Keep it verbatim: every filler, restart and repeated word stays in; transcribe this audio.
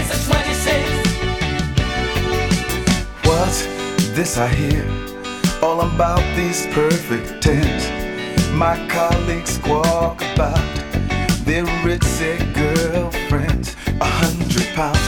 a twenty-six. What's this I hear? All about these perfect tens. My colleagues squawk about their rich sick girlfriends. A hundred pounds